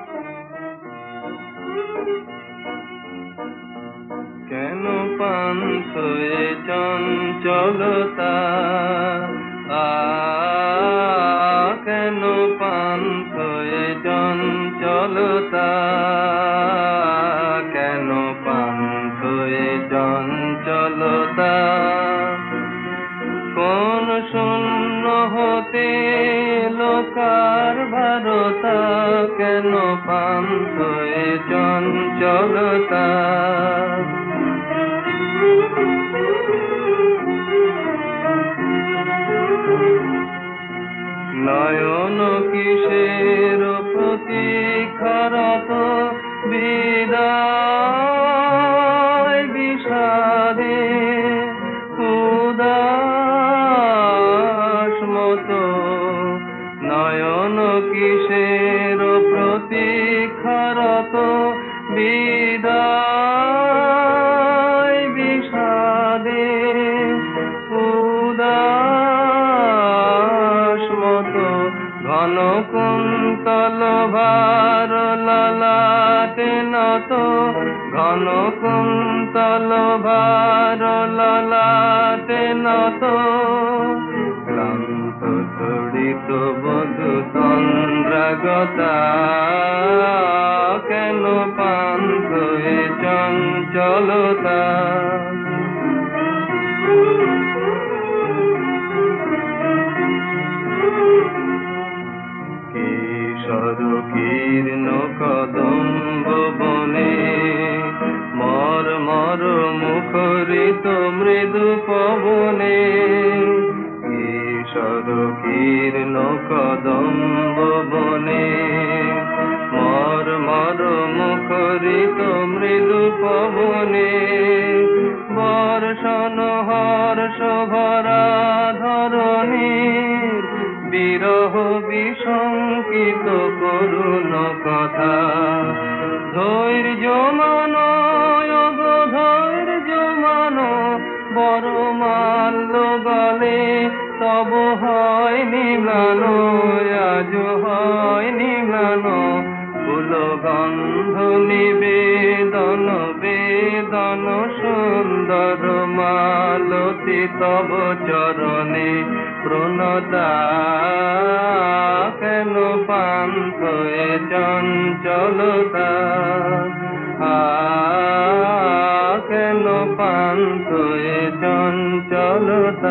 কেন পান্থ এ চঞ্চলতা, কেন পান্থ এ চঞ্চলতা, কেন পান্থ এ চঞ্চলতা। কোন শূন্য হতে লোকার ভারতা, কেন পান্থ এ চঞ্চলতা। নয়ন কিসের প্রতীক্ষারত বিদায় বিষাদে উদাস মতো। নয়ন কিসের প্রতীক্ষারত বিদায় বিষাদে উদাস মতো। ঘন কুন্তল ভার ললাটে নত, ঘন কুন্তল ভার ললাটে নত। ক্লান্ত তড়িত বধূ তন্দ্রাগতা, কেন পান্থ এ চঞ্চলতা। কিশোর কীর্ণ কদম্ব বনে মর মর মুখরিত মৃদু পবনে। কিশোর কীর্ণ কদম্ব বনে মর মর মুখরিত মৃদু পবনে। বর্ষণ হর্ষ ভরা ধরণীর বিরহ বিশঙ্কিত করুণ কথা। ধৈর্য মানো গো ধৈর্য মানো, বড় মাল্য গলে তব হয় নিম্লানো, আজ হয় নিম্লানো। ফুল গন্ধ নিবেদন বেদন সুন্দর মালতী তব চরণে প্রণতা, কেন পান্থ এ চঞ্চলতা। কেন পান্থ এ চঞ্চলতা।